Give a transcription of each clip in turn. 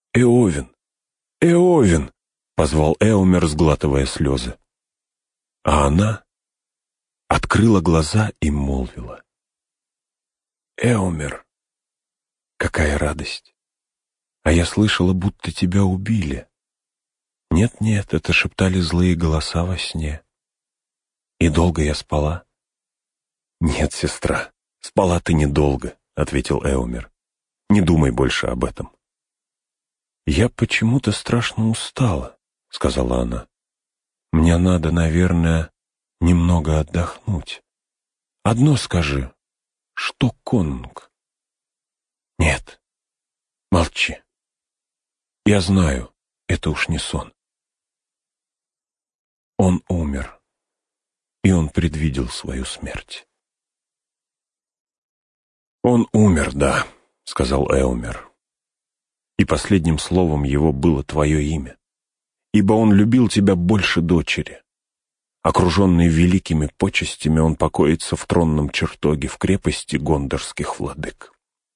«Эовин! Эовин!» — позвал Эомер, сглатывая слезы. А она открыла глаза и молвила: «Эомер, какая радость! А я слышала, будто тебя убили. Нет-нет, это шептали злые голоса во сне. И долго я спала?» «Нет, сестра, спала ты недолго», — ответил Эомер. «Не думай больше об этом». «Я почему-то страшно устала», — сказала она. «Мне надо, наверное, немного отдохнуть. Одно скажи, что конунг?» «Нет, молчи. Я знаю, это уж не сон. Он умер, и он предвидел свою смерть». «Он умер, да», — сказал Эомер. «И последним словом его было твое имя, ибо он любил тебя больше дочери. Окруженный великими почестями, он покоится в тронном чертоге в крепости гондорских владык».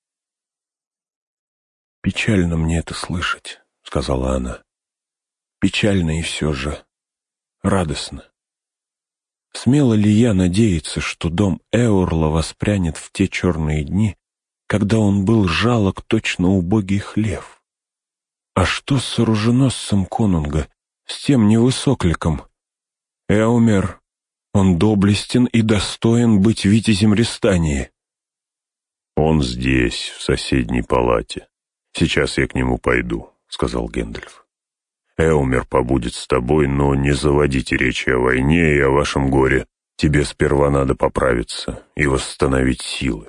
«Печально мне это слышать», — сказала она. «Печально и все же радостно. Смело ли я надеяться, что дом Эорла воспрянет в те черные дни, когда он был жалок точно убогий хлев? А что с оруженосцем конунга, с тем невысокликом? Эомер, он доблестен и достоин быть витязем Рестании». «Он здесь, в соседней палате. Сейчас я к нему пойду», — сказал Гэндальф. «Эомер побудет с тобой, но не заводите речи о войне и о вашем горе. Тебе сперва надо поправиться и восстановить силы».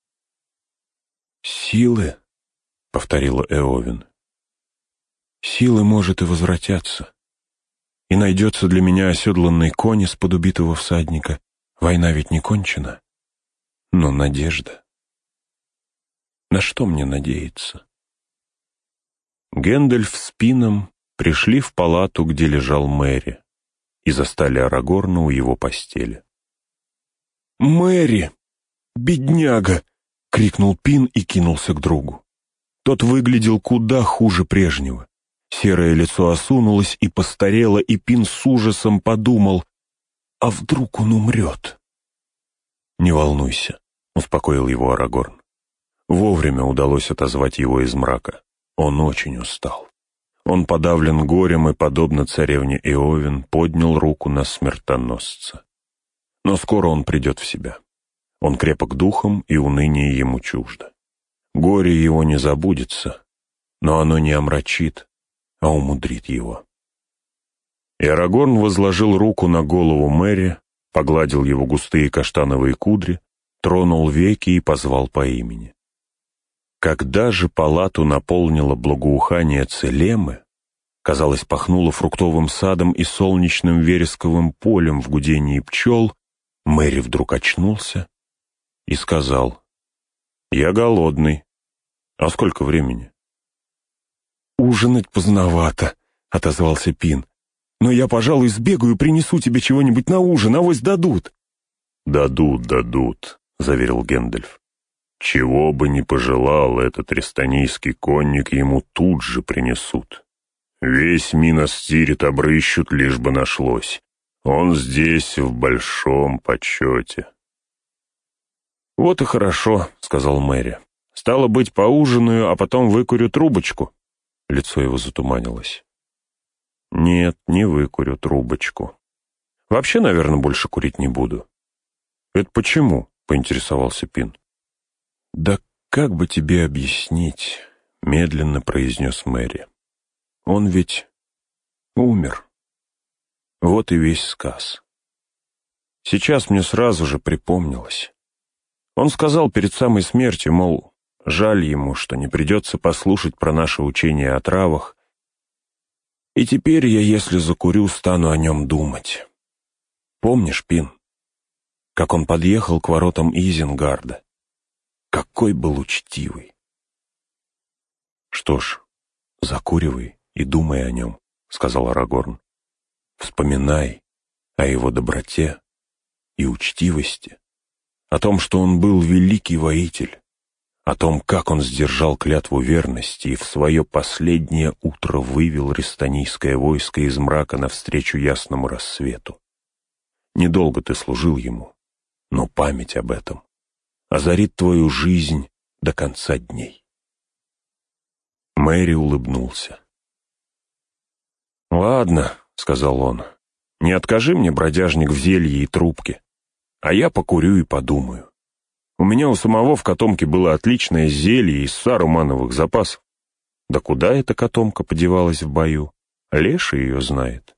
«Силы?» — повторила Эовин. «Силы, может, и возвратятся. И найдется для меня оседланный конь из-под убитого всадника. Война ведь не кончена. Но надежда. На что мне надеяться?» Гэндальф с Пином пришли в палату, где лежал Мэри, и застали Арагорна у его постели. «Мэри! Бедняга!» — крикнул Пин и кинулся к другу. Тот выглядел куда хуже прежнего. Серое лицо осунулось и постарело, и Пин с ужасом подумал: а вдруг он умрет? «Не волнуйся», — успокоил его Арагорн. Вовремя удалось отозвать его из мрака. Он очень устал. Он подавлен горем и, подобно царевне Эовин, поднял руку на смертоносца. Но скоро он придет в себя. Он крепок духом, и уныние ему чуждо. Горе его не забудется, но оно не омрачит, а умудрит его. И Арагорн возложил руку на голову Мэри, погладил его густые каштановые кудри, тронул веки и позвал по имени. Когда же палату наполнило благоухание целемы, казалось, пахнуло фруктовым садом и солнечным вересковым полем в гудении пчел, Мэри вдруг очнулся и сказал: «Я голодный. А сколько времени?» «Ужинать поздновато», — отозвался Пин. «Но я, пожалуй, сбегаю и принесу тебе чего-нибудь на ужин, авось дадут». «Дадут», — заверил Гэндальф. «Чего бы ни пожелал этот рестанийский конник, ему тут же принесут. Весь Минос Тирит обрыщут, лишь бы нашлось. Он здесь в большом почете». «Вот и хорошо», — сказал Мэри. «Стало быть, поужинаю, а потом выкурю трубочку». Лицо его затуманилось. «Нет, не выкурю трубочку. Вообще, наверное, больше курить не буду». «Это почему?» — поинтересовался Пин. «Да как бы тебе объяснить?» — медленно произнес Мэри. «Он ведь умер. Вот и весь сказ. Сейчас мне сразу же припомнилось. Он сказал перед самой смертью, мол, жаль ему, что не придется послушать про наше учение о травах. И теперь я, если закурю, стану о нем думать. Помнишь, Пин, как он подъехал к воротам Изенгарда? Какой был учтивый!» «Что ж, закуривай и думай о нем», — сказал Арагорн. «Вспоминай о его доброте и учтивости, о том, что он был великий воитель, о том, как он сдержал клятву верности и в свое последнее утро вывел рестанийское войско из мрака навстречу ясному рассвету. Недолго ты служил ему, но память об этом озарит твою жизнь до конца дней. Мэри улыбнулся. «Ладно», — сказал он, — «не откажи мне, бродяжник, в зелье и трубке, а я покурю и подумаю. У меня у самого в котомке было отличное зелье из сарумановых запасов. Да куда эта котомка подевалась в бою? Леший ее знает».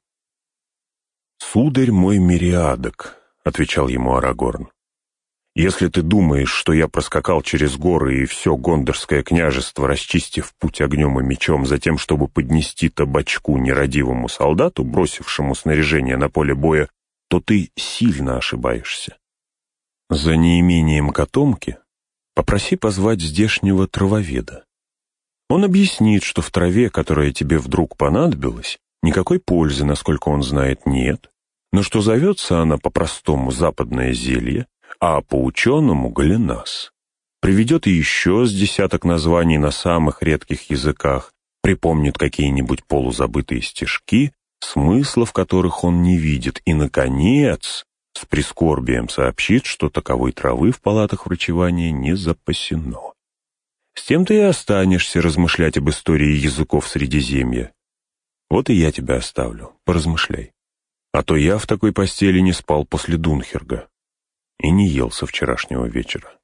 «Сударь мой Мириадок», — отвечал ему Арагорн, — «если ты думаешь, что я проскакал через горы и все Гондорское княжество, расчистив путь огнем и мечом, затем, чтобы поднести табачку нерадивому солдату, бросившему снаряжение на поле боя, то ты сильно ошибаешься. За неимением котомки попроси позвать здешнего травоведа. Он объяснит, что в траве, которая тебе вдруг понадобилась, никакой пользы, насколько он знает, нет, но что зовется она по-простому западное зелье, а по-ученому галинас. Приведет еще с десяток названий на самых редких языках, припомнит какие-нибудь полузабытые стишки, смысла в которых он не видит, и, наконец, с прискорбием сообщит, что таковой травы в палатах врачевания не запасено. С тем ты и останешься размышлять об истории языков Средиземья. Вот и я тебя оставлю, поразмышляй. А то я в такой постели не спал после Дунхерга и не ел со вчерашнего вечера.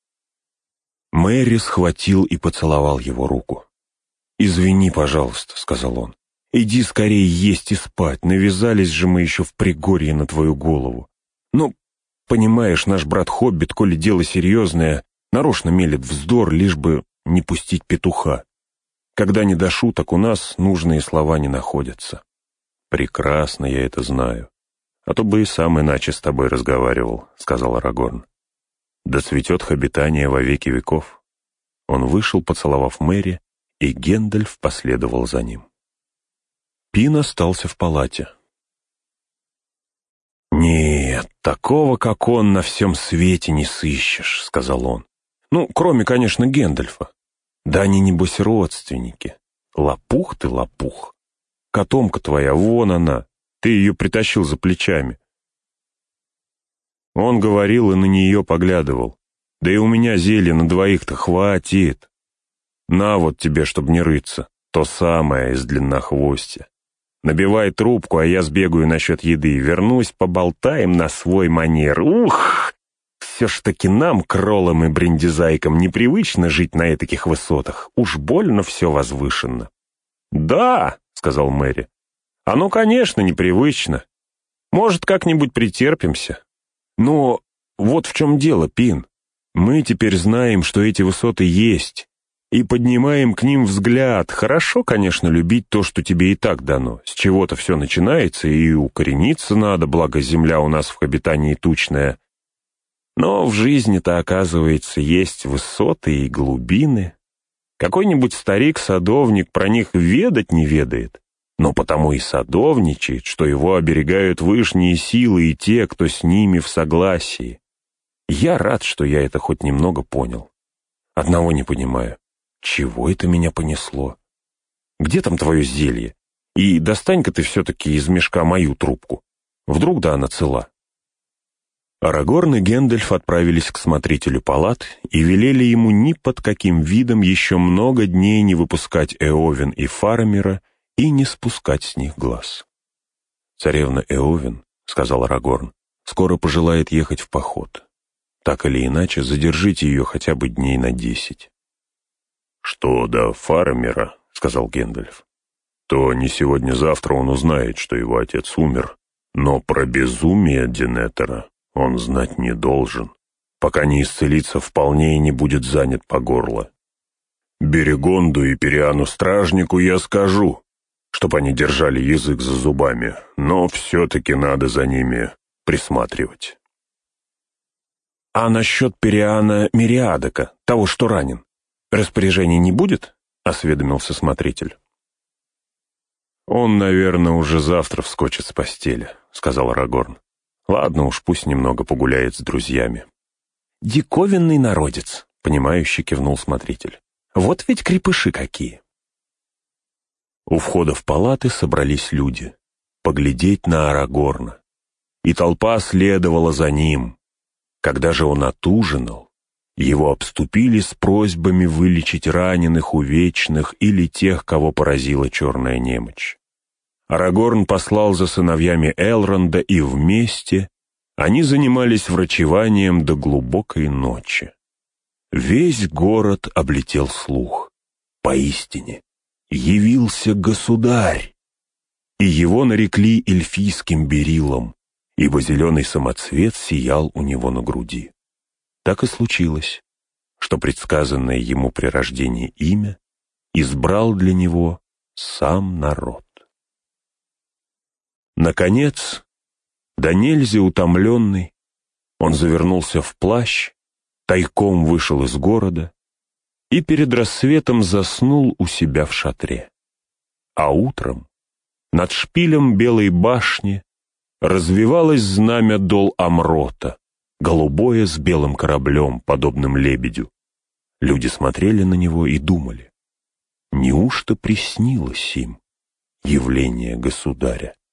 Мэри схватил и поцеловал его руку. «Извини, пожалуйста», — сказал он. «Иди скорее есть и спать, навязались же мы еще в Пригорье на твою голову. Ну, понимаешь, наш брат-хоббит, коли дело серьезное, нарочно мелет вздор, лишь бы не пустить петуха. Когда не до шуток, у нас нужные слова не находятся. Прекрасно я это знаю. А то бы и сам иначе с тобой разговаривал», — сказал Арагорн. «Да цветет хоббитание во веки веков». Он вышел, поцеловав Мэри, и Гэндальф последовал за ним. Пин остался в палате. «Нет, такого, как он, на всем свете не сыщешь», — сказал он. «Ну, кроме, конечно, Гэндальфа. Да они, небось, родственники. Лопух ты, лопух. Котомка твоя, вон она. Ты ее притащил за плечами». Он говорил и на нее поглядывал. «Да и у меня зелья на двоих-то хватит. На вот тебе, чтоб не рыться, то самое из длиннохвостья. Набивай трубку, а я сбегаю насчет еды. Вернусь, поболтаем на свой манер. Ух! Все ж таки нам, кролам и брендизайкам, непривычно жить на этих высотах. Уж больно все возвышенно». «Да», — сказал Мэри, — «оно, конечно, непривычно. Может, как-нибудь претерпимся. Но вот в чем дело, Пин. Мы теперь знаем, что эти высоты есть, и поднимаем к ним взгляд. Хорошо, конечно, любить то, что тебе и так дано. С чего-то все начинается, и укорениться надо, благо земля у нас в хоббитании тучная. Но в жизни-то, оказывается, есть высоты и глубины. Какой-нибудь старик-садовник про них ведать не ведает, но потому и садовничает, что его оберегают вышние силы и те, кто с ними в согласии. Я рад, что я это хоть немного понял. Одного не понимаю. Чего это меня понесло? Где там твое зелье? И достань-ка ты все-таки из мешка мою трубку. Вдруг да она цела». Арагорн и Гэндальф отправились к смотрителю палат и велели ему ни под каким видом еще много дней не выпускать Эовен и Фарамира и не спускать с них глаз. «Царевна Эовен, — сказал Арагорн, — скоро пожелает ехать в поход. Так или иначе, задержите ее хотя бы дней на 10. «Что до Фарамира, — сказал Гэндальф, — то не сегодня-завтра он узнает, что его отец умер, но про безумие Денетера он знать не должен, пока не исцелится вполне и не будет занят по горло. Берегонду и Периану-стражнику я скажу, чтоб они держали язык за зубами, но все-таки надо за ними присматривать». «А насчет Периана Мириадока, того, что ранен, распоряжений не будет?» — осведомился смотритель. «Он, наверное, уже завтра вскочит с постели», — сказал Арагорн. «Ладно уж, пусть немного погуляет с друзьями». «Диковинный народец», — понимающе кивнул смотритель. «Вот ведь крепыши какие!» У входа в палаты собрались люди, поглядеть на Арагорна, и толпа следовала за ним. Когда же он отужинал, его обступили с просьбами вылечить раненых, увечных или тех, кого поразила черная немочь. Арагорн послал за сыновьями Элронда, и вместе они занимались врачеванием до глубокой ночи. Весь город облетел слух. Поистине, явился государь. И его нарекли эльфийским берилом, ибо зеленый самоцвет сиял у него на груди. Так и случилось, что предсказанное ему при рождении имя избрал для него сам народ. Наконец, да нельзя утомленный, он завернулся в плащ, тайком вышел из города и перед рассветом заснул у себя в шатре. А утром над шпилем Белой башни развивалось знамя Дол-Амрота, голубое с белым кораблем, подобным лебедю. Люди смотрели на него и думали, неужто приснилось им явление государя?